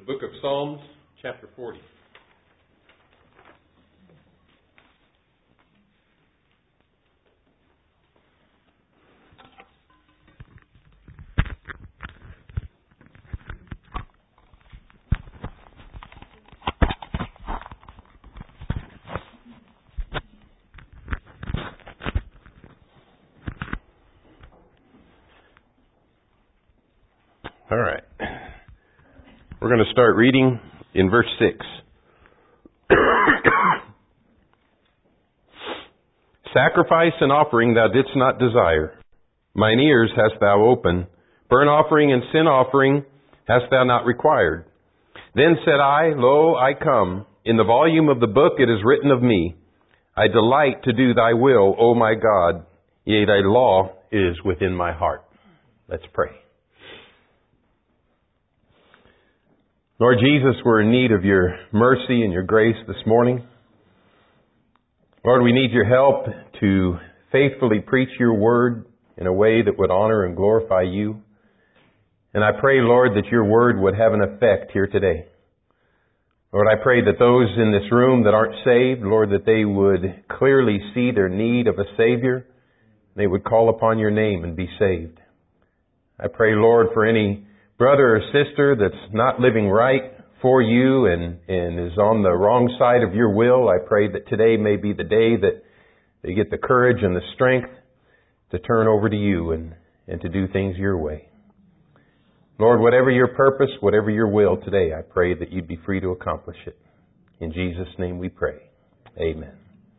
Book of Psalms, chapter 40. All right. We're going to start reading in verse 6. Sacrifice and offering thou didst not desire. Mine ears hast thou opened. Burnt offering and sin offering hast thou not required. Then said I, Lo, I come. In the volume of the book it is written of me. I delight to do thy will, O my God. Yea, thy law is within my heart. Let's pray. Lord Jesus, we're in need of your mercy and your grace this morning. Lord, we need your help to faithfully preach your word in a way that would honor and glorify you. And I pray, Lord, that your word would have an effect here today. Lord, I pray that those in this room that aren't saved, Lord, that they would clearly see their need of a Savior. They would call upon your name and be saved. I pray, Lord, for any brother or sister that's not living right for you and is on the wrong side of your will, I pray that today may be the day that they get the courage and the strength to turn over to you and to do things your way. Lord, whatever your purpose, whatever your will today, I pray that you'd be free to accomplish it. In Jesus' name we pray. Amen.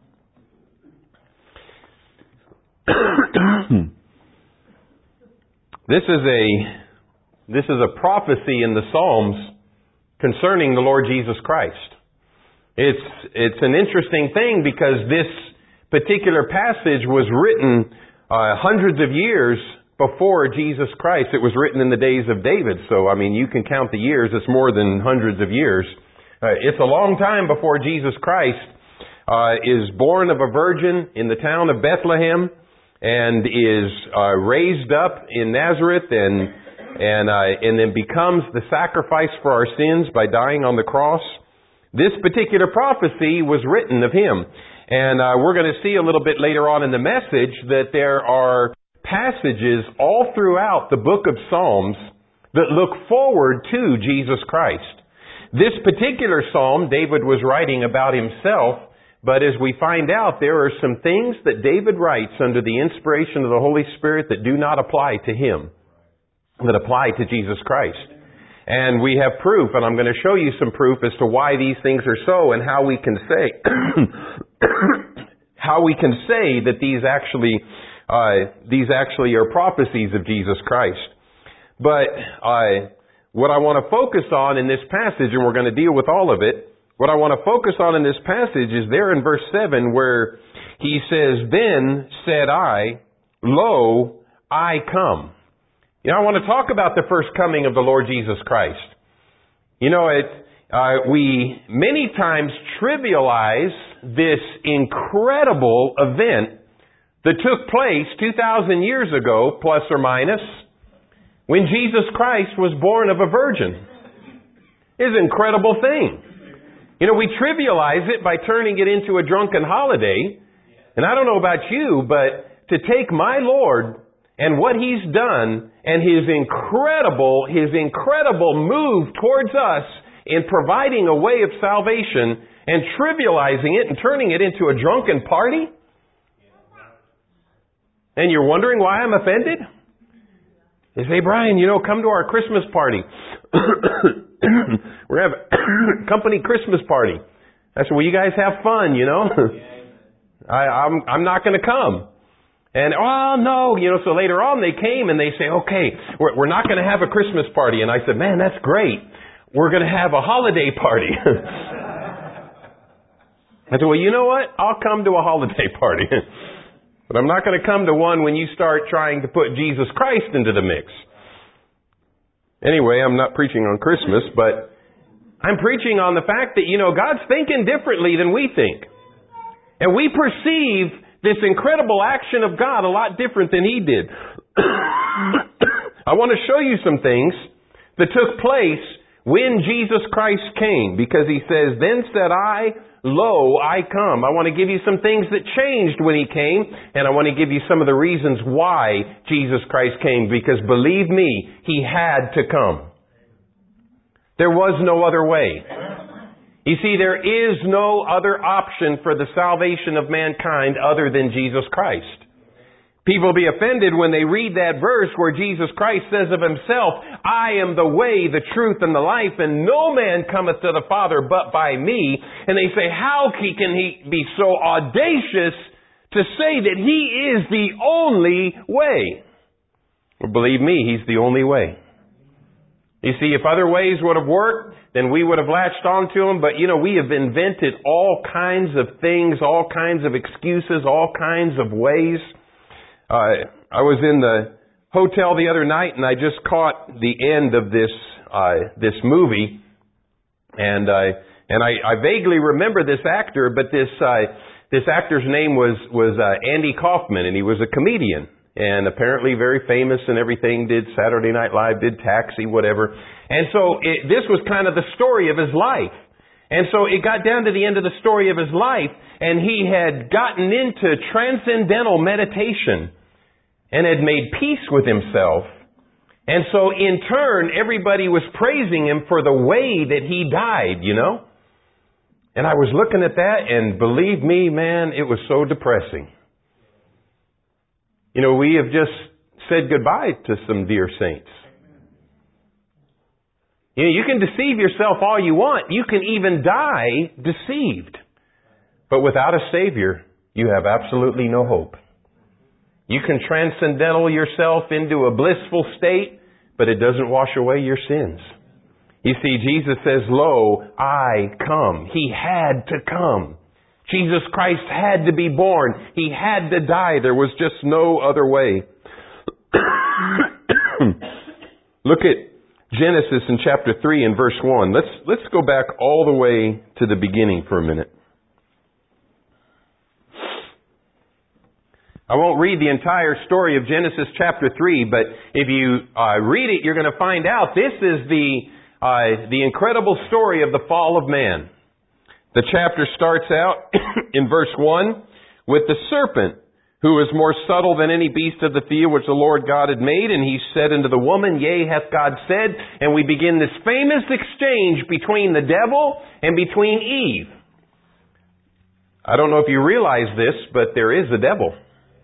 This is a prophecy in the Psalms concerning the Lord Jesus Christ. It's an interesting thing because this particular passage was written hundreds of years before Jesus Christ. It was written in the days of David. So, I mean, you can count the years. It's more than hundreds of years. It's a long time before Jesus Christ is born of a virgin in the town of Bethlehem and is raised up in Nazareth and then becomes the sacrifice for our sins by dying on the cross. This particular prophecy was written of him. And we're going to see a little bit later on in the message that there are passages all throughout the book of Psalms that look forward to Jesus Christ. This particular psalm, David was writing about himself, but as we find out, there are some things that David writes under the inspiration of the Holy Spirit that do not apply to him, that apply to Jesus Christ. And we have proof, and I'm going to show you some proof as to why these things are so and how we can say that these actually are prophecies of Jesus Christ. But what I want to focus on in this passage, and we're going to deal with all of it, what I want to focus on in this passage is there in verse 7 where he says, Then said I, Lo, I come. You know, I want to talk about the first coming of the Lord Jesus Christ. You know, we many times trivialize this incredible event that took place 2,000 years ago, plus or minus, when Jesus Christ was born of a virgin. It's an incredible thing. You know, we trivialize it by turning it into a drunken holiday. And I don't know about you, but to take my Lord and what He's done and His incredible move towards us in providing a way of salvation and trivializing it and turning it into a drunken party? And you're wondering why I'm offended? They say, Brian, you know, come to our Christmas party. We're going to have a company Christmas party. I said, well, you guys have fun, you know. I'm not going to come. And, oh, no, you know, so later on they came and they say, okay, we're not going to have a Christmas party. And I said, man, that's great. We're going to have a holiday party. I said, well, you know what? I'll come to a holiday party. But I'm not going to come to one when you start trying to put Jesus Christ into the mix. Anyway, I'm not preaching on Christmas, but I'm preaching on the fact that, you know, God's thinking differently than we think. And we perceive this incredible action of God a lot different than He did. I want to show you some things that took place when Jesus Christ came, because He says, "Then said I, lo, I come." I want to give you some things that changed when He came, and I want to give you some of the reasons why Jesus Christ came, because believe me, He had to come. There was no other way. You see, there is no other option for the salvation of mankind other than Jesus Christ. People will be offended when they read that verse where Jesus Christ says of Himself, "I am the way, the truth, and the life, and no man cometh to the Father but by me." And they say, how can He be so audacious to say that He is the only way? Well, believe me, He's the only way. You see, if other ways would have worked, then we would have latched onto Him. But, we have invented all kinds of things, all kinds of excuses, all kinds of ways. I was in the hotel the other night, and I just caught the end of this movie, and I vaguely remember this actor, but this actor's name was Andy Kaufman, and he was a comedian, and apparently very famous and everything. Did Saturday Night Live, did Taxi, whatever, and so this was kind of the story of his life. And so it got down to the end of the story of his life, and he had gotten into transcendental meditation and had made peace with himself. And so in turn, everybody was praising him for the way that he died, And I was looking at that, and believe me, man, it was so depressing. We have just said goodbye to some dear saints. You can deceive yourself all you want. You can even die deceived. But without a Savior, you have absolutely no hope. You can transcendental yourself into a blissful state, but it doesn't wash away your sins. You see, Jesus says, "Lo, I come." He had to come. Jesus Christ had to be born. He had to die. There was just no other way. Look at Genesis in chapter 3 and verse 1. Let's go back all the way to the beginning for a minute. I won't read the entire story of Genesis chapter 3, but if you read it, you're going to find out this is the incredible story of the fall of man. The chapter starts out in verse 1 with the serpent, who is more subtle than any beast of the field which the Lord God had made, and he said unto the woman, "Yea, hath God said," and we begin this famous exchange between the devil and between Eve. I don't know if you realize this, but there is a devil.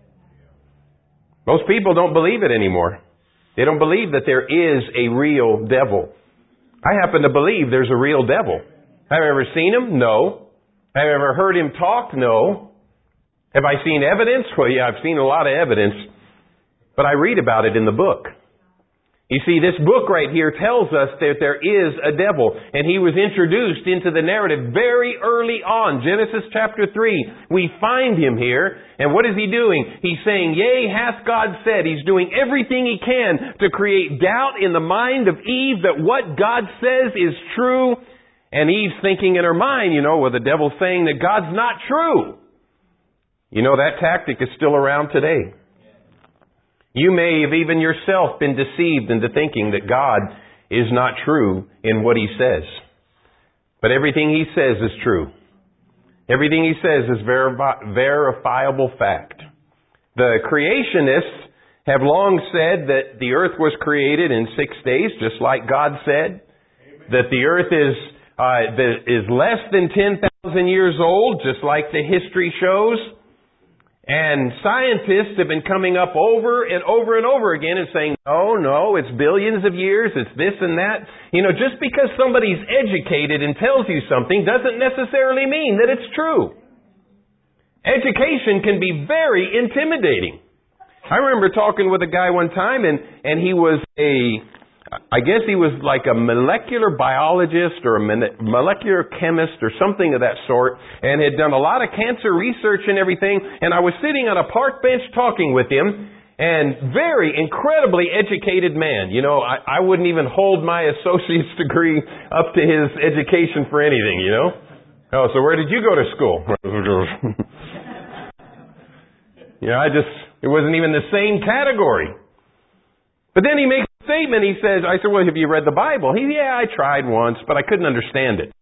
Most people don't believe it anymore. They don't believe that there is a real devil. I happen to believe there's a real devil. Have I ever seen him? No. Have I ever heard him talk? No. Have I seen evidence? Well, yeah, I've seen a lot of evidence, but I read about it in the book. You see, this book right here tells us that there is a devil, and he was introduced into the narrative very early on. Genesis chapter 3, we find him here, and what is he doing? He's saying, "Yea, hath God said." He's doing everything he can to create doubt in the mind of Eve that what God says is true, and Eve's thinking in her mind, well, the devil's saying that God's not true. That tactic is still around today. You may have even yourself been deceived into thinking that God is not true in what He says. But everything He says is true. Everything He says is verifiable fact. The creationists have long said that the earth was created in 6 days, just like God said. Amen. That the earth is less than 10,000 years old, just like the history shows. And scientists have been coming up over and over and over again and saying, no, it's billions of years, it's this and that. Just because somebody's educated and tells you something doesn't necessarily mean that it's true. Education can be very intimidating. I remember talking with a guy one time, and he was I guess he was like a molecular biologist or a molecular chemist or something of that sort, and had done a lot of cancer research and everything. And I was sitting on a park bench talking with him, and very incredibly educated man. I wouldn't even hold my associate's degree up to his education for anything, Oh, so where did you go to school? It wasn't even the same category. But then he makes a statement, he says, I said, well, have you read the Bible? Yeah, I tried once, but I couldn't understand it.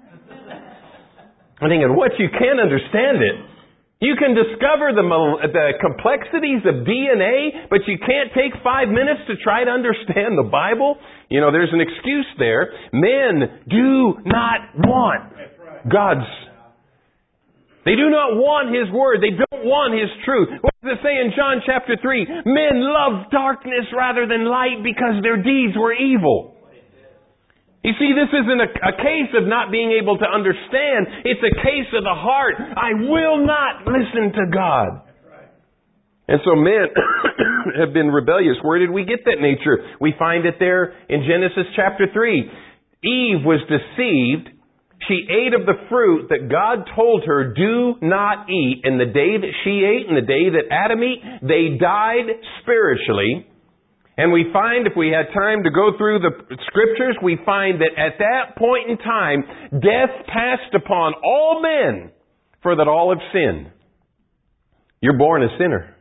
I'm thinking, what? You can't understand it? You can discover the complexities of DNA, but you can't take 5 minutes to try to understand the Bible? You know, there's an excuse there. Men do not want God's. They do not want His Word. They don't want His truth. What does it say in John chapter 3? Men love darkness rather than light because their deeds were evil. You see, this isn't a case of not being able to understand. It's a case of the heart. I will not listen to God. And so men have been rebellious. Where did we get that nature? We find it there in Genesis chapter 3. Eve was deceived. She ate of the fruit that God told her, do not eat. And the day that she ate and the day that Adam ate, they died spiritually. And we find, if we had time to go through the Scriptures, we find that at that point in time, death passed upon all men, for that all have sinned. You're born a sinner.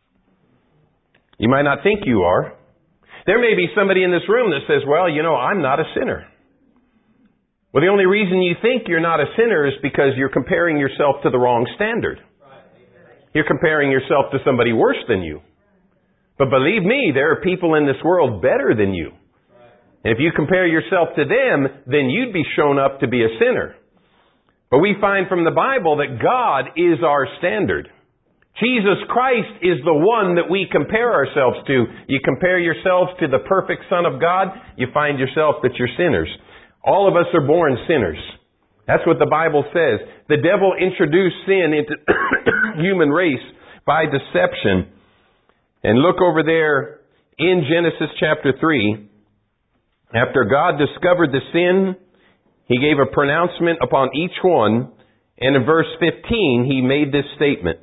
You might not think you are. There may be somebody in this room that says, well, you know, I'm not a sinner. Well, the only reason you think you're not a sinner is because you're comparing yourself to the wrong standard. You're comparing yourself to somebody worse than you. But believe me, there are people in this world better than you. And if you compare yourself to them, then you'd be shown up to be a sinner. But we find from the Bible that God is our standard. Jesus Christ is the one that we compare ourselves to. You compare yourselves to the perfect Son of God, you find yourself that you're sinners. All of us are born sinners. That's what the Bible says. The devil introduced sin into human race by deception. And look over there in Genesis chapter 3. After God discovered the sin, He gave a pronouncement upon each one. And in verse 15, He made this statement.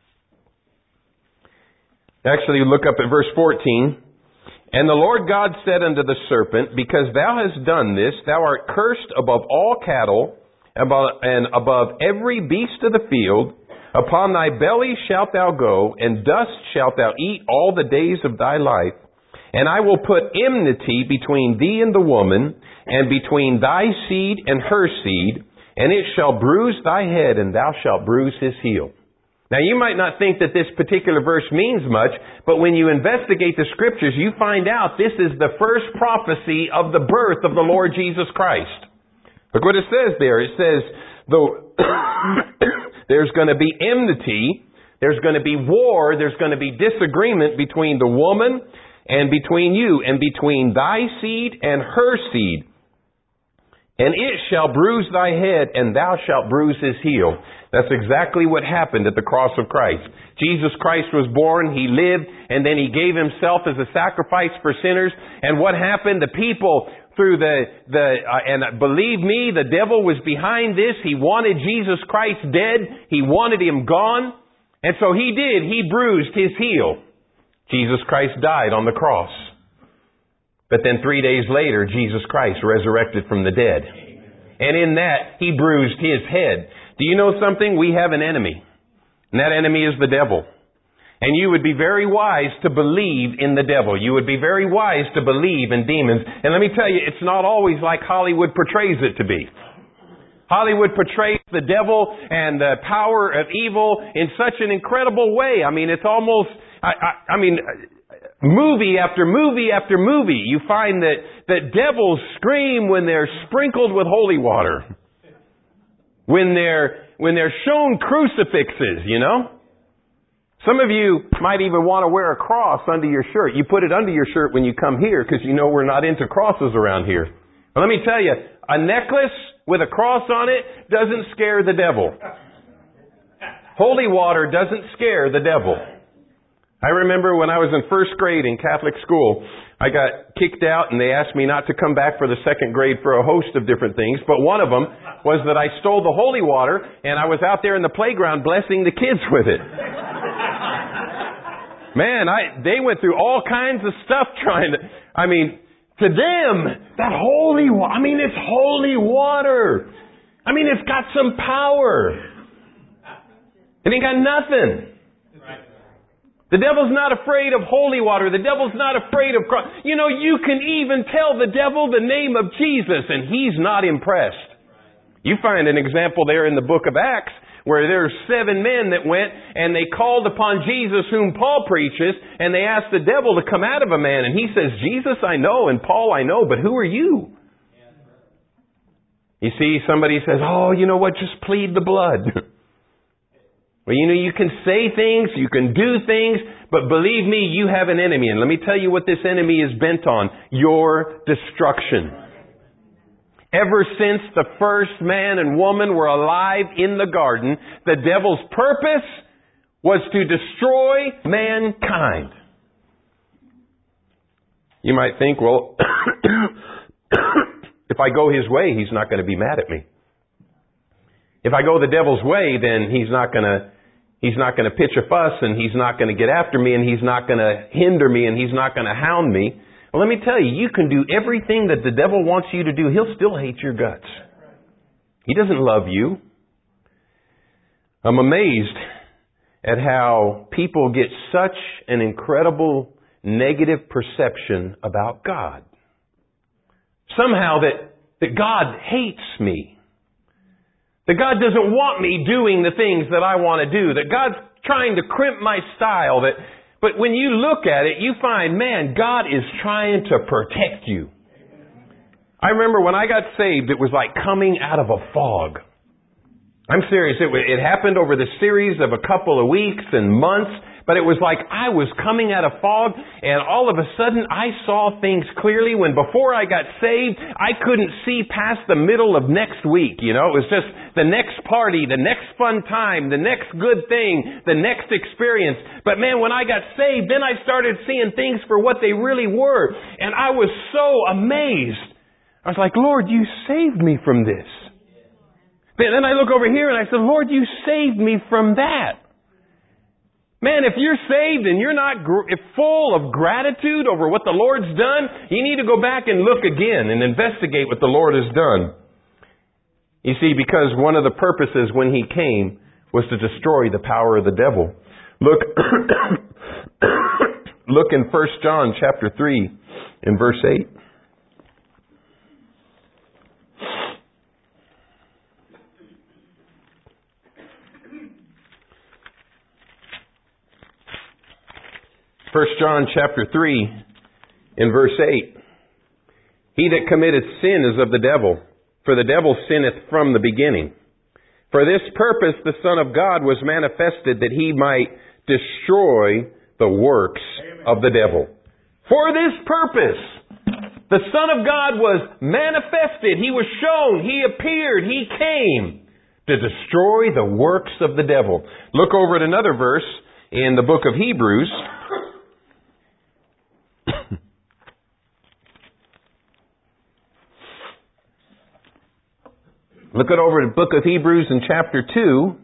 Actually, look up at verse 14. And the Lord God said unto the serpent, because thou hast done this, thou art cursed above all cattle, and above every beast of the field. Upon thy belly shalt thou go, and dust shalt thou eat all the days of thy life. And I will put enmity between thee and the woman, and between thy seed and her seed, and it shall bruise thy head, and thou shalt bruise his heel. Now you might not think that this particular verse means much, but when you investigate the Scriptures, you find out this is the first prophecy of the birth of the Lord Jesus Christ. Look what it says there. It says, there's going to be enmity, there's going to be war, there's going to be disagreement between the woman and between you, and between thy seed and her seed. And it shall bruise thy head, and thou shalt bruise his heel. That's exactly what happened at the cross of Christ. Jesus Christ was born, He lived, and then He gave Himself as a sacrifice for sinners. And what happened? The people through and believe me, the devil was behind this. He wanted Jesus Christ dead. He wanted Him gone. And so he did. He bruised his heel. Jesus Christ died on the cross. But then 3 days later, Jesus Christ resurrected from the dead. And in that, He bruised His head. Do you know something? We have an enemy. And that enemy is the devil. And you would be very wise to believe in the devil. You would be very wise to believe in demons. And let me tell you, it's not always like Hollywood portrays it to be. Hollywood portrays the devil and the power of evil in such an incredible way. I mean, it's almost, movie after movie after movie, you find that devils scream when they're sprinkled with holy water. When they're shown crucifixes, you know. Some of you might even want to wear a cross under your shirt. You put it under your shirt when you come here because you know we're not into crosses around here. But let me tell you, a necklace with a cross on it doesn't scare the devil. Holy water doesn't scare the devil. I remember when I was in first grade in Catholic school, I got kicked out and they asked me not to come back for the second grade for a host of different things. But one of them was that I stole the holy water and I was out there in the playground blessing the kids with it. Man, they went through all kinds of stuff to them, that holy water, it's holy water. It's got some power. It ain't got nothing. The devil's not afraid of holy water. The devil's not afraid of Christ. You know, you can even tell the devil the name of Jesus and he's not impressed. You find an example there in the book of Acts where there's 7 men that went and they called upon Jesus whom Paul preaches and they asked the devil to come out of a man. And he says, Jesus I know and Paul I know, but who are you? You see, somebody says, oh, you know what, just plead the blood. Well, you know, you can say things, you can do things, but believe me, you have an enemy. And let me tell you what this enemy is bent on. Your destruction. Ever since the first man and woman were alive in the garden, the devil's purpose was to destroy mankind. You might think, well, if I go his way, he's not going to be mad at me. If I go the devil's way, then he's not going to pitch a fuss and he's not going to get after me and he's not going to hinder me and he's not going to hound me. Well, let me tell you, you can do everything that the devil wants you to do. He'll still hate your guts. He doesn't love you. I'm amazed at how people get such an incredible negative perception about God. Somehow that God hates me. That God doesn't want me doing the things that I want to do. That God's trying to crimp my style. But when you look at it, you find, man, God is trying to protect you. I remember when I got saved, it was like coming out of a fog. I'm serious. It happened over the series of a couple of weeks and months. But it was like I was coming out of fog and all of a sudden I saw things clearly when before I got saved, I couldn't see past the middle of next week. You know, it was just the next party, the next fun time, the next good thing, the next experience. But man, when I got saved, then I started seeing things for what they really were. And I was so amazed. I was like, Lord, you saved me from this. Then I look over here and I said, Lord, you saved me from that. Man, if you're saved and you're not full of gratitude over what the Lord's done, you need to go back and look again and investigate what the Lord has done. You see, because one of the purposes when He came was to destroy the power of the devil. Look in 1 John chapter 3 in verse 8. 1 John chapter 3 in verse 8. He that committeth sin is of the devil, for the devil sinneth from the beginning. For this purpose the Son of God was manifested, that He might destroy the works of the devil. For this purpose, the Son of God was manifested. He was shown. He appeared. He came to destroy the works of the devil. Look over at another verse in the book of Hebrews. Look over the book of Hebrews in chapter 2.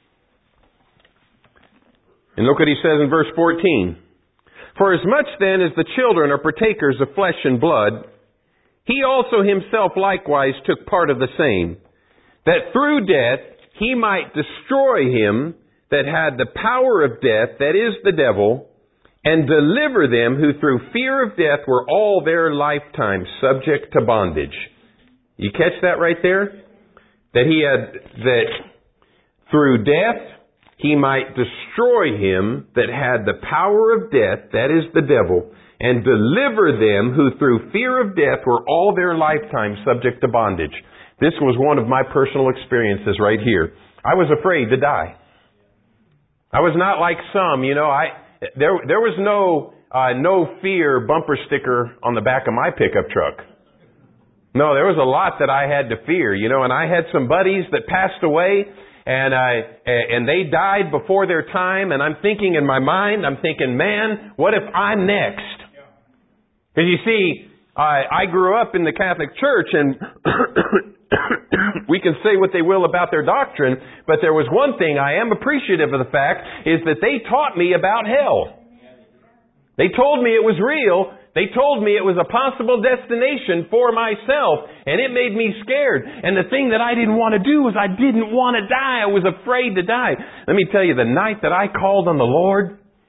And look what he says in verse 14. For as much then as the children are partakers of flesh and blood, He also Himself likewise took part of the same, that through death He might destroy him that had the power of death, that is the devil, and deliver them who through fear of death were all their lifetime subject to bondage. You catch that right there? That through death He might destroy him that had the power of death, that is the devil, and deliver them who through fear of death were all their lifetime subject to bondage. This was one of my personal experiences right here. I was afraid to die. I was not like some, there was no fear bumper sticker on the back of my pickup truck. No, there was a lot that I had to fear, and I had some buddies that passed away and they died before their time, and I'm thinking in my mind, man, what if I'm next? Because you see, I grew up in the Catholic Church, and we can say what they will about their doctrine, but there was one thing I am appreciative of the fact, is that they taught me about hell. They told me it was real. They told me it was a possible destination for myself, and it made me scared. And the thing that I didn't want to do was I didn't want to die. I was afraid to die. Let me tell you, the night that I called on the Lord,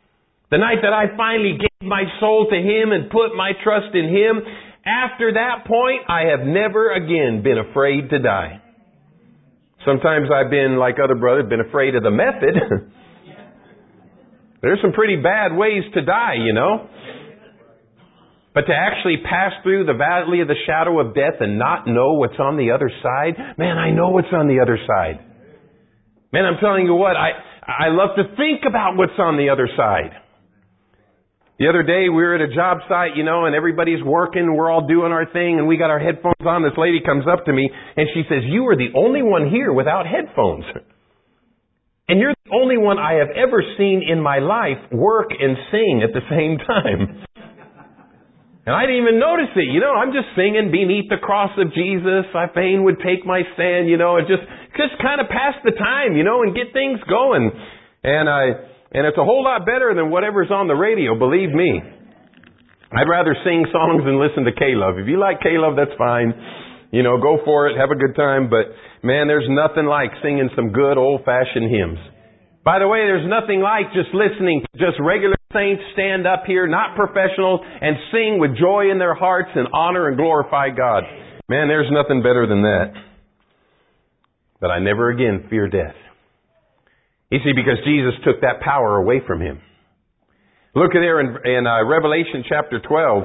The night that I finally gave my soul to Him and put my trust in Him, after that point, I have never again been afraid to die. Sometimes I've been, like other brothers, been afraid of the method. There's some pretty bad ways to die, you know. But to actually pass through the valley of the shadow of death and not know what's on the other side, man, I know what's on the other side. Man, I'm telling you what, I love to think about what's on the other side. The other day we were at a job site, you know, and everybody's working, we're all doing our thing, and we got our headphones on. This lady comes up to me and she says, "You are the only one here without headphones. And you're the only one I have ever seen in my life work and sing at the same time." And I didn't even notice it, you know. I'm just singing beneath the cross of Jesus. I fain would take my stand, you know, and just kind of pass the time, you know, and get things going. And it's a whole lot better than whatever's on the radio, believe me. I'd rather sing songs than listen to K-Love. If you like K-Love, that's fine. You know, go for it, have a good time. But man, there's nothing like singing some good old-fashioned hymns. By the way, there's nothing like just listening to just regular saints stand up here, not professionals, and sing with joy in their hearts and honor and glorify God. Man, there's nothing better than that. But I never again fear death. You see, because Jesus took that power away from Him. Look there in Revelation chapter 12.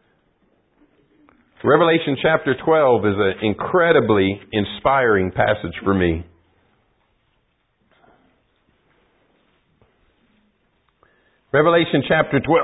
Revelation chapter 12 is an incredibly inspiring passage for me. Revelation chapter 12,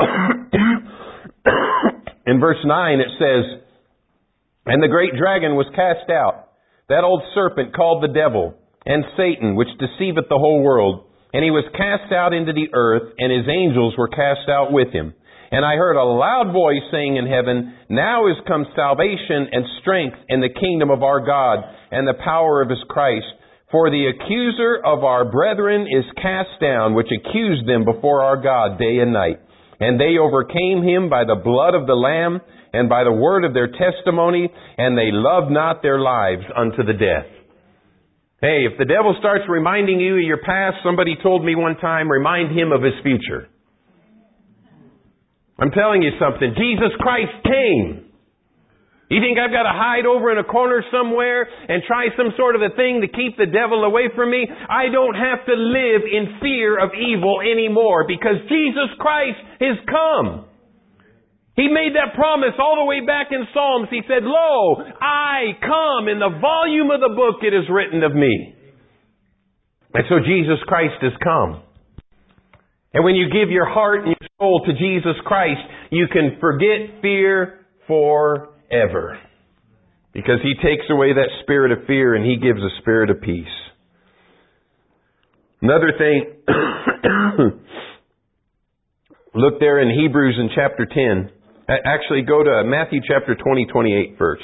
in verse 9 it says, "And the great dragon was cast out, that old serpent called the devil, and Satan, which deceiveth the whole world. And he was cast out into the earth, and his angels were cast out with him. And I heard a loud voice saying in heaven, Now is come salvation and strength in the kingdom of our God, and the power of His Christ. For the accuser of our brethren is cast down, which accused them before our God day and night. And they overcame him by the blood of the Lamb, and by the word of their testimony, and they loved not their lives unto the death." Hey, if the devil starts reminding you of your past, somebody told me one time, remind him of his future. I'm telling you something. Jesus Christ came. You think I've got to hide over in a corner somewhere and try some sort of a thing to keep the devil away from me? I don't have to live in fear of evil anymore because Jesus Christ has come. He made that promise all the way back in Psalms. He said, "Lo, I come. In the volume of the book it is written of me." And so Jesus Christ has come. And when you give your heart and your soul to Jesus Christ, you can forget fear forever. Because He takes away that spirit of fear and He gives a spirit of peace. Another thing, look there in Hebrews in chapter 10. Actually, go to Matthew chapter 28 first.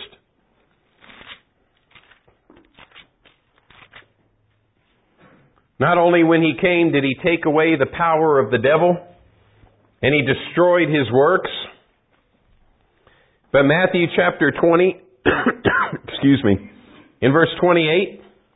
Not only when He came did He take away the power of the devil, and He destroyed his works, but Matthew chapter 20, in verse 28,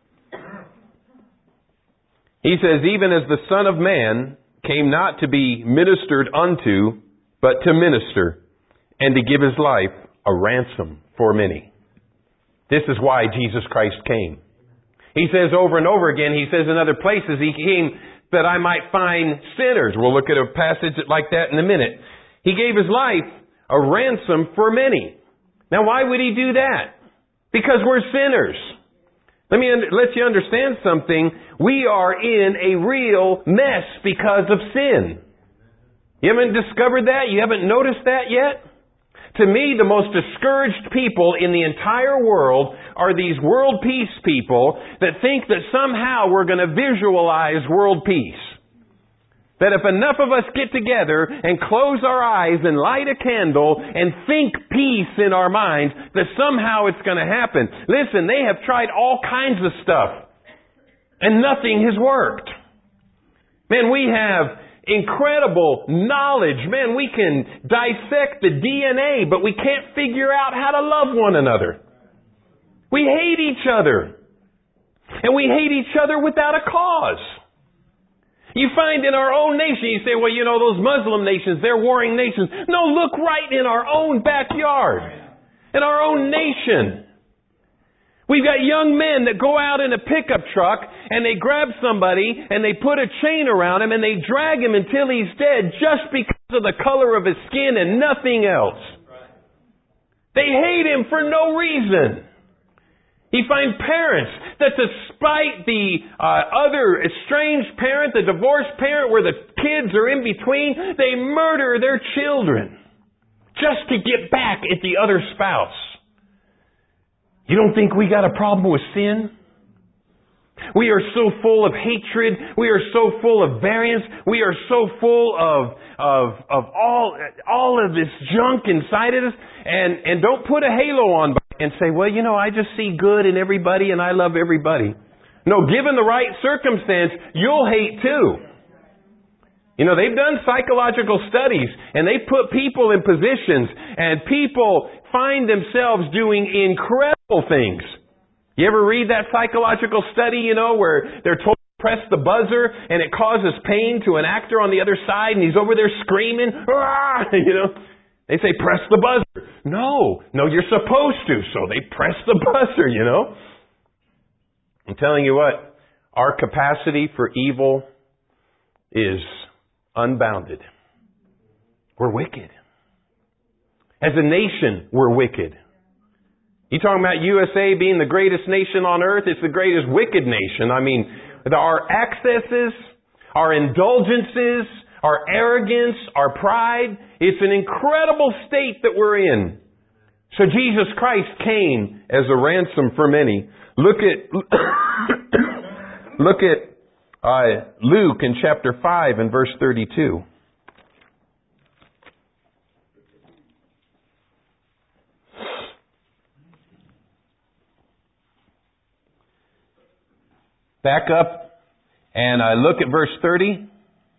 He says, "Even as the Son of Man came not to be ministered unto, but to minister, and to give His life a ransom for many." This is why Jesus Christ came. He says over and over again, He says in other places, He came that I might find sinners. We'll look at a passage like that in a minute. He gave His life a ransom for many. Now why would He do that? Because we're sinners. Let you understand something. We are in a real mess because of sin. You haven't discovered that? You haven't noticed that yet? To me, the most discouraged people in the entire world are these world peace people that think that somehow we're going to visualize world peace. That if enough of us get together and close our eyes and light a candle and think peace in our minds, that somehow it's going to happen. Listen, they have tried all kinds of stuff, and nothing has worked. Man, we have incredible knowledge. Man, we can dissect the DNA, but we can't figure out how to love one another. We hate each other. And we hate each other without a cause. You find in our own nation, you say, well, those Muslim nations, they're warring nations. No, look right in our own backyard. In our own nation. We've got young men that go out in a pickup truck and they grab somebody and they put a chain around him and they drag him until he's dead just because of the color of his skin and nothing else. They hate him for no reason. You find parents that despite the other estranged parent, the divorced parent where the kids are in between, they murder their children just to get back at the other spouse. You don't think we got a problem with sin? We are so full of hatred. We are so full of variance. We are so full of all of this junk inside of us. And don't put a halo on and say, well, I just see good in everybody and I love everybody. No, given the right circumstance, you'll hate too. They've done psychological studies and they put people in positions and people find themselves doing incredible things. You ever read that psychological study, where they're told to press the buzzer and it causes pain to an actor on the other side and he's over there screaming, They say, press the buzzer. No, you're supposed to. So they press the buzzer, I'm telling you what, our capacity for evil is unbounded. We're wicked. As a nation, we're wicked. You talking about USA being the greatest nation on earth? It's the greatest wicked nation. I mean, our excesses, our indulgences, our arrogance, our pride, it's an incredible state that we're in. So Jesus Christ came as a ransom for many. Look at Luke in chapter 5 and verse 32. Back up and look at verse 30.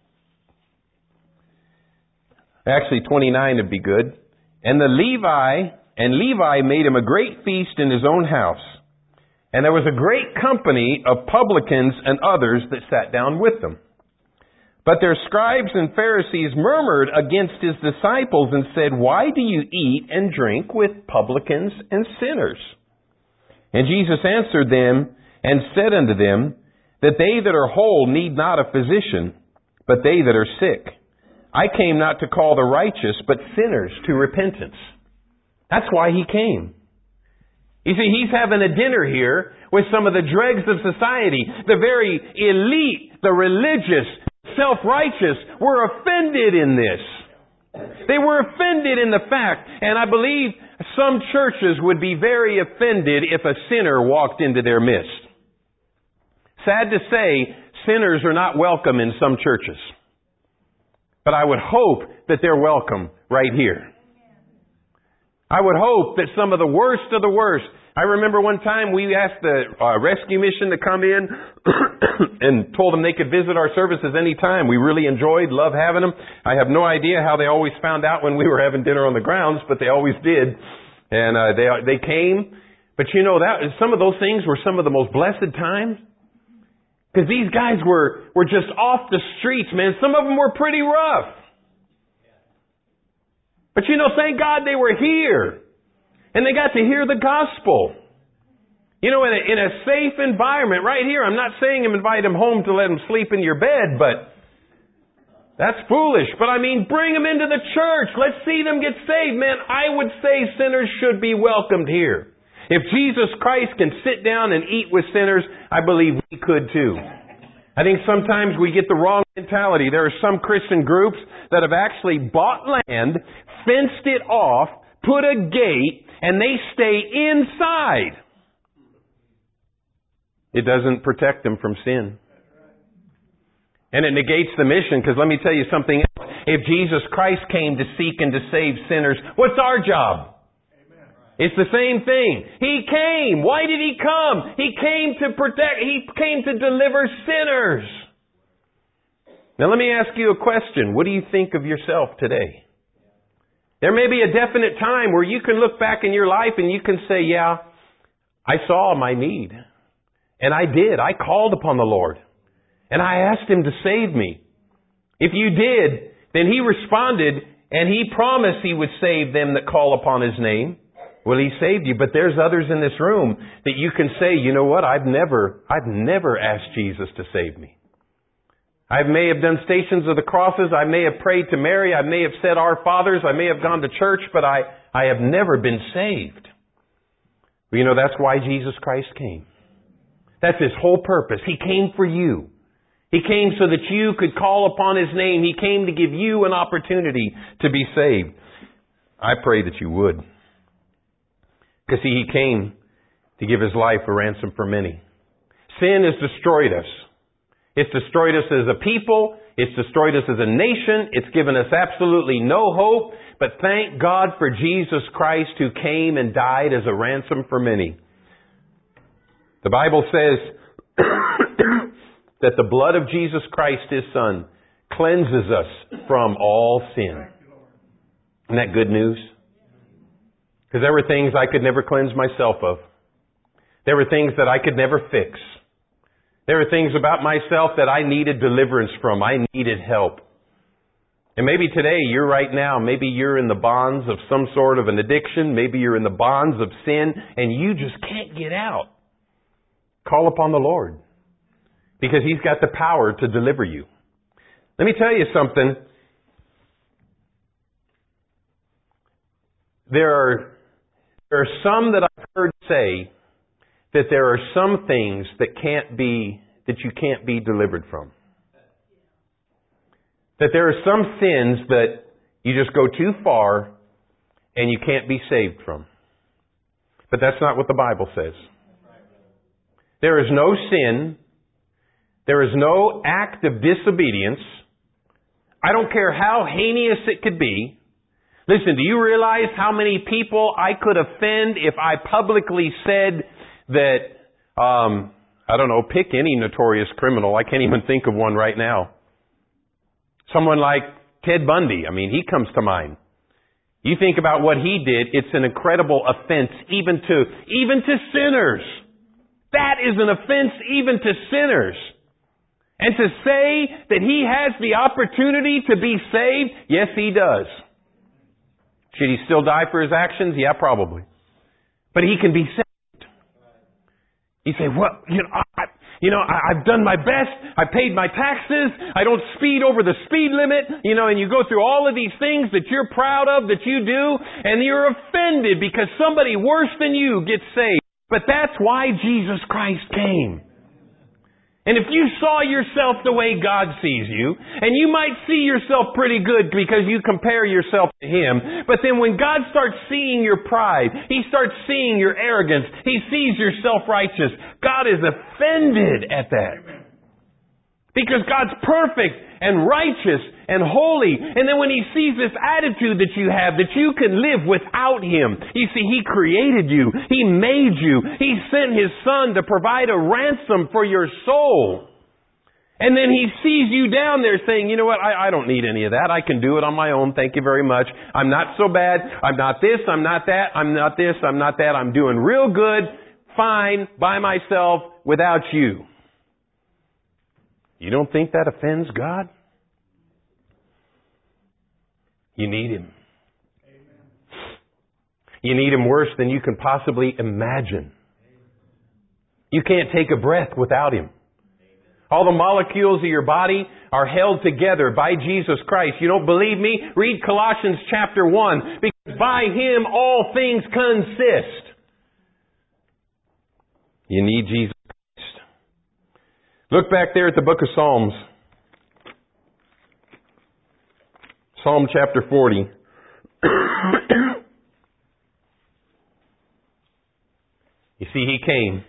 Actually, 29 would be good. And Levi made him a great feast in his own house. And there was a great company of publicans and others that sat down with them. But their scribes and Pharisees murmured against his disciples and said, why do you eat and drink with publicans and sinners? And Jesus answered them and said unto them, that they that are whole need not a physician, but they that are sick. I came not to call the righteous, but sinners to repentance. That's why he came. You see, he's having a dinner here with some of the dregs of society. The very elite, the religious, self-righteous were offended in this. They were offended in the fact, and I believe some churches would be very offended if a sinner walked into their midst. Sad to say, sinners are not welcome in some churches. But I would hope that they're welcome right here. I would hope that some of the worst of the worst. I remember one time we asked the rescue mission to come in and told them they could visit our services anytime. We really enjoyed, loved having them. I have no idea how they always found out when we were having dinner on the grounds, but they always did. And they came. But that some of those things were some of the most blessed times. Because these guys were just off the streets, man. Some of them were pretty rough. But thank God they were here. And they got to hear the gospel. In a safe environment right here. I'm not saying invite them home to let them sleep in your bed, but that's foolish. But bring them into the church. Let's see them get saved. Man, I would say sinners should be welcomed here. If Jesus Christ can sit down and eat with sinners, I believe we could too. I think sometimes we get the wrong mentality. There are some Christian groups that have actually bought land, fenced it off, put a gate, and they stay inside. It doesn't protect them from sin. And it negates the mission, because let me tell you something else. If Jesus Christ came to seek and to save sinners, what's our job? It's the same thing. He came. Why did He come? He came to protect. He came to deliver sinners. Now let me ask you a question. What do you think of yourself today? There may be a definite time where you can look back in your life and you can say, yeah, I saw my need. And I did. I called upon the Lord. And I asked Him to save me. If you did, then He responded, and He promised He would save them that call upon His name. Well, He saved you, but there's others in this room that you can say, you know what, I've never asked Jesus to save me. I may have done Stations of the Crosses, I may have prayed to Mary, I may have said Our Fathers, I may have gone to church, but I have never been saved. Well, you know, that's why Jesus Christ came. That's His whole purpose. He came for you. He came so that you could call upon His name. He came to give you an opportunity to be saved. I pray that you would. Because He came to give His life a ransom for many. Sin has destroyed us. It's destroyed us as a people. It's destroyed us as a nation. It's given us absolutely no hope. But thank God for Jesus Christ who came and died as a ransom for many. The Bible says that the blood of Jesus Christ, His Son, cleanses us from all sin. Isn't that good news? Because there were things I could never cleanse myself of. There were things that I could never fix. There were things about myself that I needed deliverance from. I needed help. And maybe today, maybe you're in the bonds of some sort of an addiction. Maybe you're in the bonds of sin and you just can't get out. Call upon the Lord. Because He's got the power to deliver you. Let me tell you something. There are some that I've heard say that there are some things that you can't be delivered from. That there are some sins that you just go too far and you can't be saved from. But that's not what the Bible says. There is no sin. There is no act of disobedience. I don't care how heinous it could be. Listen, do you realize how many people I could offend if I publicly said that, pick any notorious criminal. I can't even think of one right now. Someone like Ted Bundy. He comes to mind. You think about what he did, it's an incredible offense even to sinners. That is an offense even to sinners. And to say that he has the opportunity to be saved, yes, he does. Should he still die for his actions? Yeah, probably. But he can be saved. You say, well, I've done my best. I paid my taxes. I don't speed over the speed limit. And you go through all of these things that you're proud of that you do, and you're offended because somebody worse than you gets saved. But that's why Jesus Christ came. And if you saw yourself the way God sees you, and you might see yourself pretty good because you compare yourself to Him, but then when God starts seeing your pride, He starts seeing your arrogance, He sees your self-righteous, God is offended at that. Because God's perfect and righteous and holy. And then when He sees this attitude that you have, that you can live without Him. You see, He created you. He made you. He sent His Son to provide a ransom for your soul. And then He sees you down there saying, you know what, I don't need any of that. I can do it on my own. Thank you very much. I'm not so bad. I'm not this. I'm not that. I'm not this. I'm not that. I'm doing real good, fine, by myself, without you. You don't think that offends God? You need Him. You need Him worse than you can possibly imagine. You can't take a breath without Him. All the molecules of your body are held together by Jesus Christ. You don't believe me? Read Colossians chapter 1. Because by Him all things consist. You need Jesus. Look back there at the book of Psalms. Psalm chapter 40. You see, He came.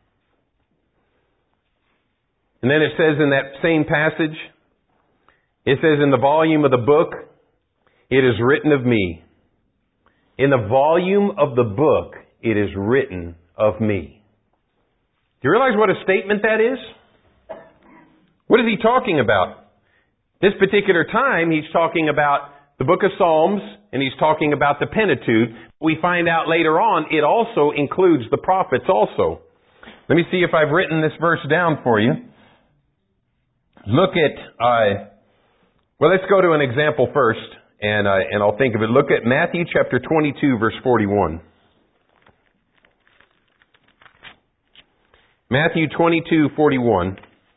And then it says in that same passage, it says, in the volume of the book, it is written of me. In the volume of the book, it is written of me. Do you realize what a statement that is? What is He talking about? This particular time, He's talking about the book of Psalms, and He's talking about the Pentateuch. We find out later on, it also includes the prophets also. Let me see if I've written this verse down for you. look at, let's go to an example first, and I'll think of it. Look at Matthew chapter 22, verse 41. Matthew 22, 41.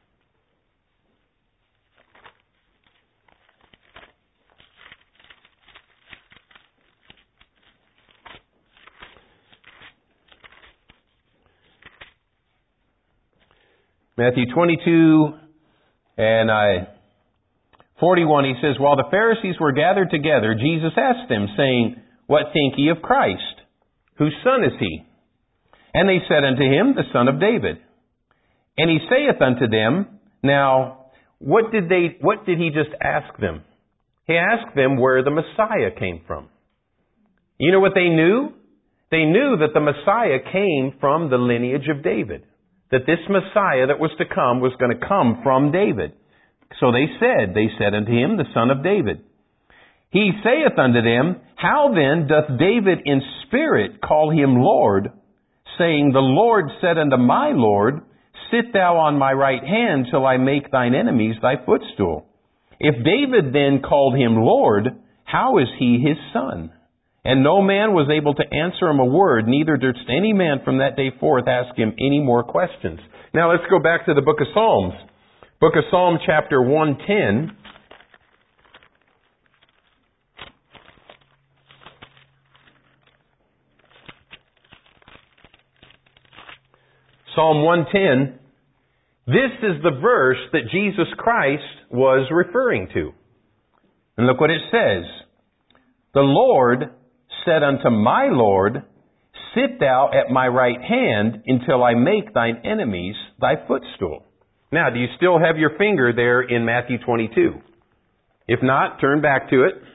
Matthew 22 and 41, he says, "While the Pharisees were gathered together, Jesus asked them, saying, What think ye of Christ? Whose son is he? And they said unto him, The son of David. And he saith unto them," now, what did he just ask them? He asked them where the Messiah came from. You know what they knew? They knew that the Messiah came from the lineage of David. That this Messiah that was to come was going to come from David. So they said unto him, The son of David. He saith unto them, How then doth David in spirit call him Lord, saying, The Lord said unto my Lord, Sit thou on my right hand till I make thine enemies thy footstool. If David then called him Lord, how is he his son? And no man was able to answer him a word, neither durst any man from that day forth ask him any more questions. Now let's go back to the book of Psalms. Book of Psalm chapter 110. Psalm 110. This is the verse that Jesus Christ was referring to. And look what it says. The Lord said unto my Lord, Sit thou at my right hand until I make thine enemies thy footstool. Now, do you still have your finger there in Matthew 22? If not, turn back to it.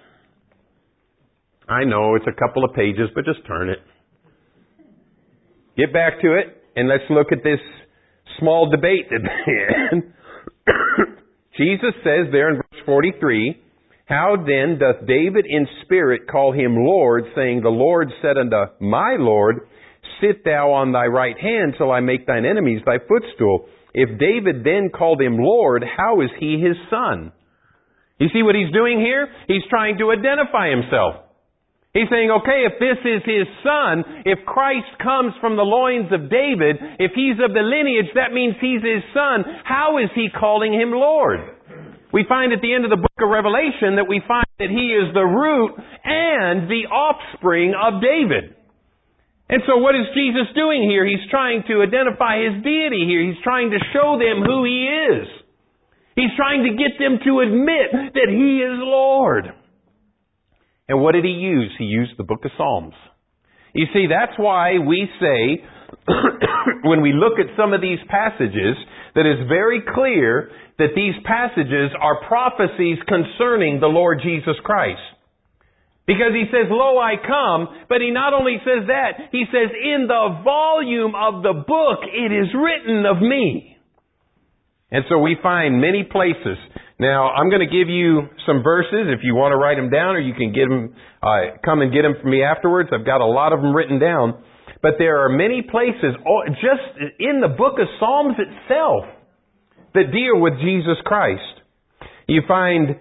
I know it's a couple of pages, but just turn it. Get back to it, and let's look at this small debate that they had. Jesus says there in verse 43, How then doth David in spirit call him Lord, saying, The Lord said unto my Lord, Sit thou on thy right hand till I make thine enemies thy footstool. If David then called him Lord, how is he his son? You see what he's doing here? He's trying to identify himself. He's saying, okay, if this is his son, if Christ comes from the loins of David, if he's of the lineage, that means he's his son. How is he calling him Lord? We find at the end of the book of Revelation that we find that he is the root and the offspring of David. And so what is Jesus doing here? He's trying to identify his deity here. He's trying to show them who he is. He's trying to get them to admit that he is Lord. And what did he use? He used the book of Psalms. You see, that's why we say, when we look at some of these passages, that it's very clear that these passages are prophecies concerning the Lord Jesus Christ. Because he says, Lo, I come, but he not only says that, he says, in the volume of the book it is written of me. And so we find many places. Now, I'm going to give you some verses if you want to write them down, or you can get them, come and get them from me afterwards. I've got a lot of them written down. But there are many places, just in the book of Psalms itself, that deal with Jesus Christ. You find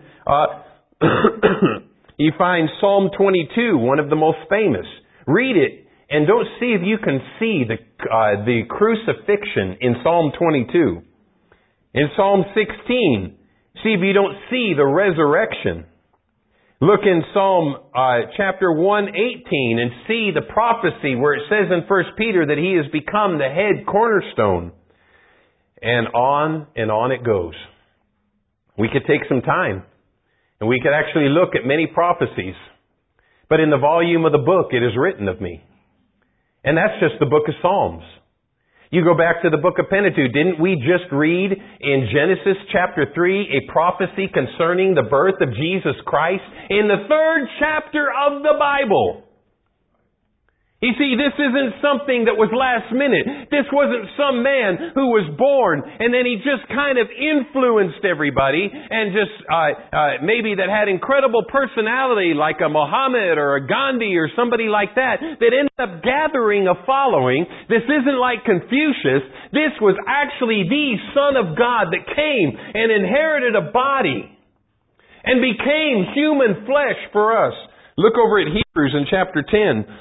you find Psalm 22, one of the most famous. Read it, and don't see if you can see the crucifixion in Psalm 22. In Psalm 16, see if you don't see the resurrection. Look in Psalm chapter 118 and see the prophecy where it says in 1 Peter that he has become the head cornerstone. And on it goes. We could take some time and we could actually look at many prophecies. But in the volume of the book it is written of me. And that's just the book of Psalms. You go back to the book of Pentateuch. Didn't we just read in Genesis chapter 3 a prophecy concerning the birth of Jesus Christ in the 3rd chapter of the Bible? You see, this isn't something that was last minute. This wasn't some man who was born and then he just kind of influenced everybody and just maybe that had incredible personality like a Muhammad or a Gandhi or somebody like that ended up gathering a following. This isn't like Confucius. This was actually the Son of God that came and inherited a body and became human flesh for us. Look over at Hebrews in chapter 10.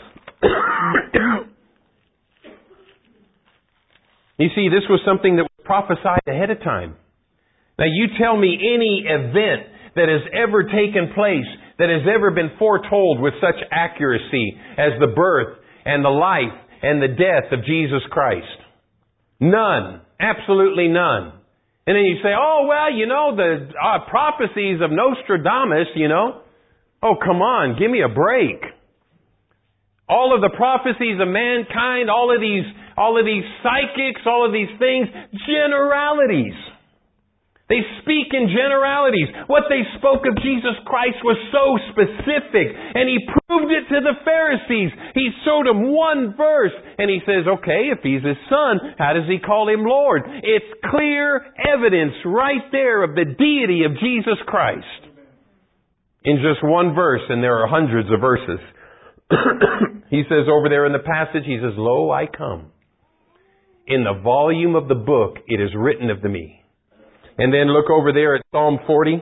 You see, this was something that was prophesied ahead of time. Now you tell me any event that has ever taken place, that has ever been foretold with such accuracy as the birth and the life and the death of Jesus Christ. None. Absolutely none. And then you say, oh, well, the prophecies of Nostradamus, Oh, come on, give me a break. All of the prophecies of mankind, all of these psychics, all of these things, generalities. They speak in generalities. What they spoke of Jesus Christ was so specific, and He proved it to the Pharisees. He showed them one verse, and He says, okay, if He's His Son, how does He call Him Lord? It's clear evidence right there of the deity of Jesus Christ. In just one verse, and there are hundreds of verses. He says over there in the passage, he says, Lo, I come. In the volume of the book, it is written of me. And then look over there at Psalm 40.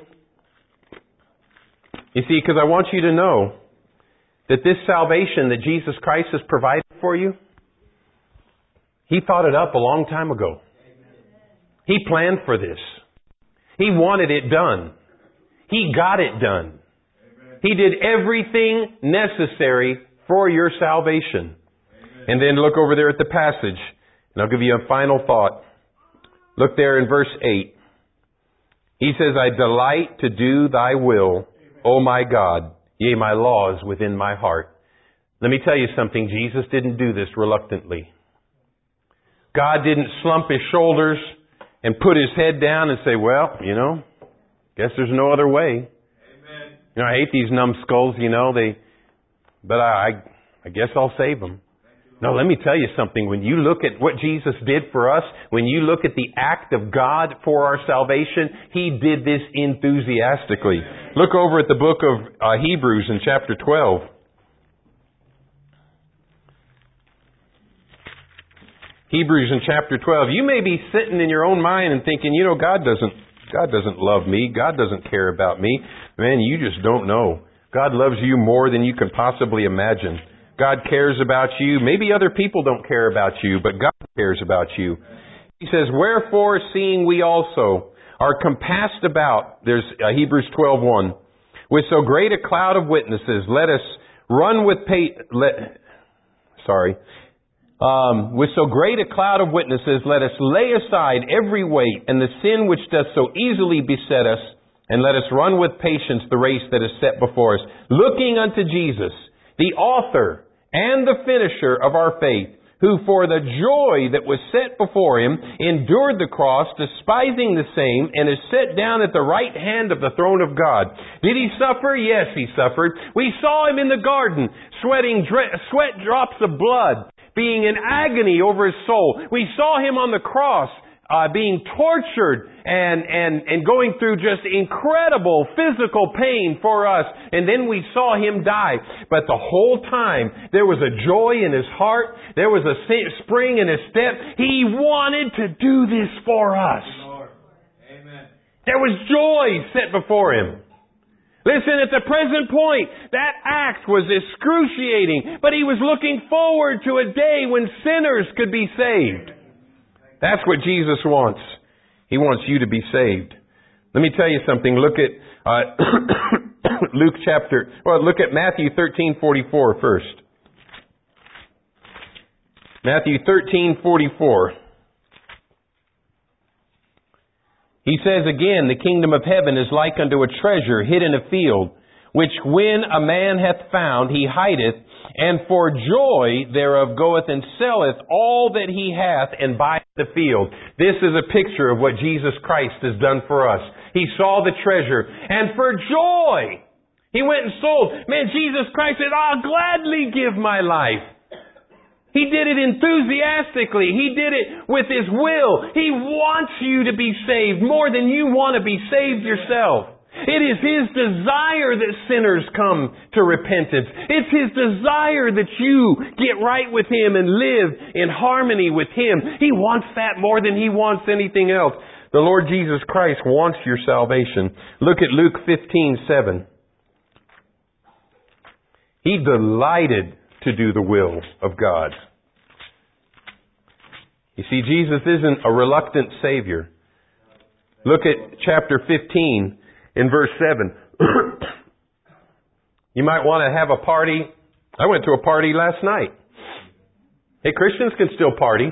You see, because I want you to know that this salvation that Jesus Christ has provided for you, He thought it up a long time ago. He planned for this. He wanted it done. He got it done. He did everything necessary for your salvation. Amen. And then look over there at the passage, and I'll give you a final thought. Look there in verse 8. He says, I delight to do Thy will, O my God, yea, my law is within my heart. Let me tell you something. Jesus didn't do this reluctantly. God didn't slump His shoulders and put His head down and say, well, guess there's no other way. I hate these numbskulls, but I guess I'll save them. No, let me tell you something. When you look at what Jesus did for us, when you look at the act of God for our salvation, He did this enthusiastically. Look over at the book of Hebrews in chapter 12. Hebrews in chapter 12. You may be sitting in your own mind and thinking, God doesn't love me. God doesn't care about me. Man, you just don't know. God loves you more than you can possibly imagine. God cares about you. Maybe other people don't care about you, but God cares about you. He says, wherefore, seeing we also are compassed about, there's Hebrews 12:1, with so great a cloud of witnesses, let us run with with so great a cloud of witnesses, let us lay aside every weight and the sin which doth so easily beset us, and let us run with patience the race that is set before us, looking unto Jesus, the author and the finisher of our faith, who for the joy that was set before Him endured the cross, despising the same, and is set down at the right hand of the throne of God. Did He suffer? Yes, He suffered. We saw Him in the garden, sweating sweat drops of blood, being in agony over His soul. We saw Him on the cross, being tortured and going through just incredible physical pain for us. And then we saw Him die. But the whole time, there was a joy in His heart. There was a spring in His step. He wanted to do this for us. Amen. There was joy set before Him. Listen, at the present point, that act was excruciating, but He was looking forward to a day when sinners could be saved. That's what Jesus wants. He wants you to be saved. Let me tell you something. Look at look at Matthew 13:44 first. Matthew 13:44. He says again, the kingdom of heaven is like unto a treasure hid in a field, which when a man hath found, he hideth, and for joy thereof goeth and selleth all that he hath and buyeth the field. This is a picture of what Jesus Christ has done for us. He saw the treasure, and for joy, He went and sold. Man, Jesus Christ said, I'll gladly give my life He did it enthusiastically. He did it with His will. He wants you to be saved more than you want to be saved yourself. It is His desire that sinners come to repentance. It's His desire that you get right with Him and live in harmony with Him. He wants that more than He wants anything else. The Lord Jesus Christ wants your salvation. Look at Luke 15:7. He delighted to do the will of God. You see, Jesus isn't a reluctant Savior. Look at chapter 15 in verse 7. You might want to have a party. I went to a party last night. Hey, Christians can still party.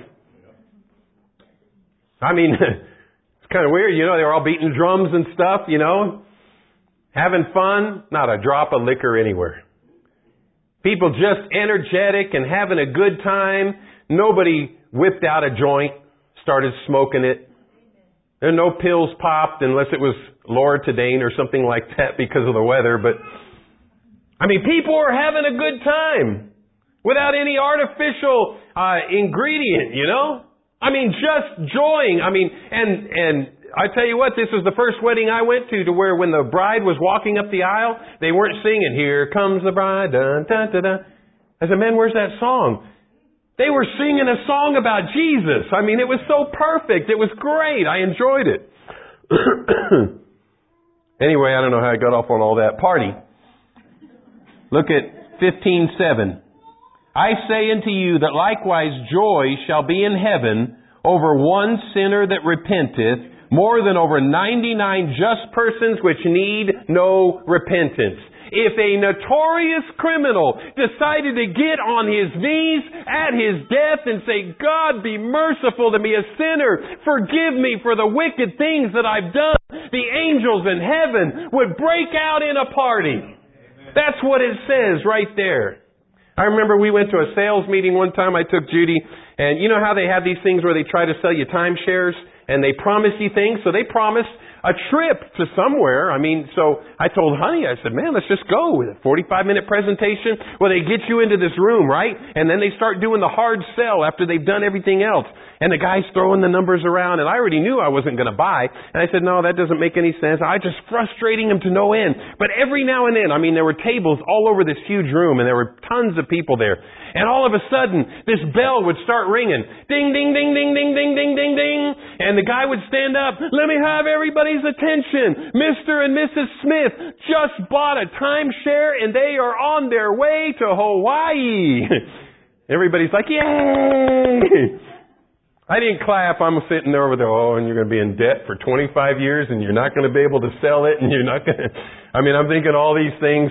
I mean, it's kind of weird. You know, they were all beating drums and stuff, you know. Having fun. Not a drop of liquor anywhere. People just energetic and having a good time. Nobody whipped out a joint, started smoking it. There are no pills popped unless it was Loratadine or something like that because of the weather. But, I mean, people are having a good time without any artificial ingredient, you know? I mean, just joying. I mean, and I tell you what, this was the first wedding I went to where when the bride was walking up the aisle, they weren't singing, "Here comes the bride, dun, dun, dun, dun." I said, man, where's that song? They were singing a song about Jesus. I mean, it was so perfect. It was great. I enjoyed it. Anyway, I don't know how I got off on all that. Party. Look at 15:7. I say unto you that likewise joy shall be in heaven over one sinner that repenteth, more than over 99 just persons which need no repentance. If a notorious criminal decided to get on his knees at his death and say, "God, be merciful to me, a sinner. Forgive me for the wicked things that I've done," the angels in heaven would break out in a party. Amen. That's what it says right there. I remember we went to a sales meeting one time. I took Judy, and you know how they have these things where they try to sell you timeshares and they promise you things? So they promised a trip to somewhere. I mean, so I told Honey, I said, man, let's just go with a 45-minute presentation. Well, they get you into this room, right? And then they start doing the hard sell after they've done everything else. And the guy's throwing the numbers around, and I already knew I wasn't going to buy. And I said, no, that doesn't make any sense. I was just frustrating him to no end. But every now and then, I mean, there were tables all over this huge room, and there were tons of people there. And all of a sudden, this bell would start ringing. Ding, ding, ding, ding, ding, ding, ding, ding, ding. And the guy would stand up. Let me have everybody's attention. Mr. and Mrs. Smith just bought a timeshare, and they are on their way to Hawaii. Everybody's like, yay! I didn't clap. I'm sitting there over there, oh, and you're going to be in debt for 25 years, and you're not going to be able to sell it, and you're not going to... I mean, I'm thinking all these things.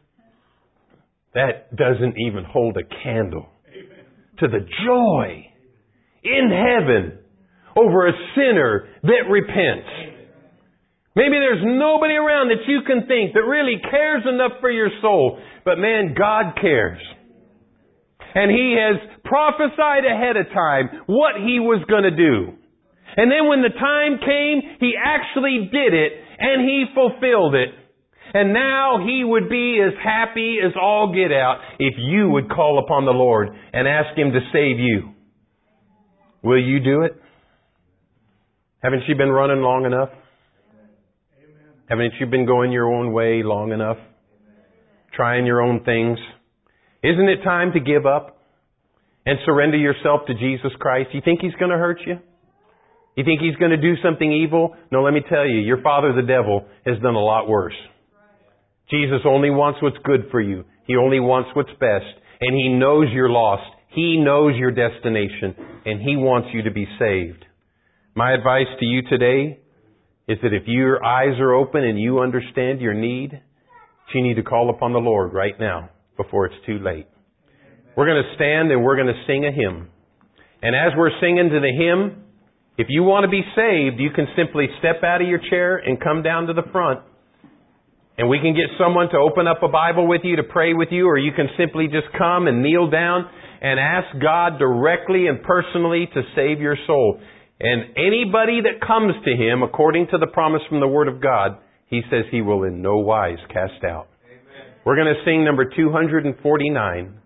That doesn't even hold a candle to the joy in heaven over a sinner that repents. Maybe there's nobody around that you can think that really cares enough for your soul. But man, God cares. And He has prophesied ahead of time what He was going to do. And then when the time came, He actually did it and He fulfilled it. And now He would be as happy as all get out if you would call upon the Lord and ask Him to save you. Will you do it? Haven't you been running long enough? Amen. Haven't you been going your own way long enough? Amen. Trying your own things? Isn't it time to give up and surrender yourself to Jesus Christ? You think He's going to hurt you? You think He's going to do something evil? No, let me tell you, your father the devil has done a lot worse. Jesus only wants what's good for you. He only wants what's best. And He knows you're lost. He knows your destination. And He wants you to be saved. My advice to you today is that if your eyes are open and you understand your need, you need to call upon the Lord right now before it's too late. We're going to stand and we're going to sing a hymn. And as we're singing to the hymn, if you want to be saved, you can simply step out of your chair and come down to the front. And we can get someone to open up a Bible with you, to pray with you, or you can simply just come and kneel down and ask God directly and personally to save your soul. And anybody that comes to Him, according to the promise from the Word of God, He says He will in no wise cast out. Amen. We're going to sing number 249.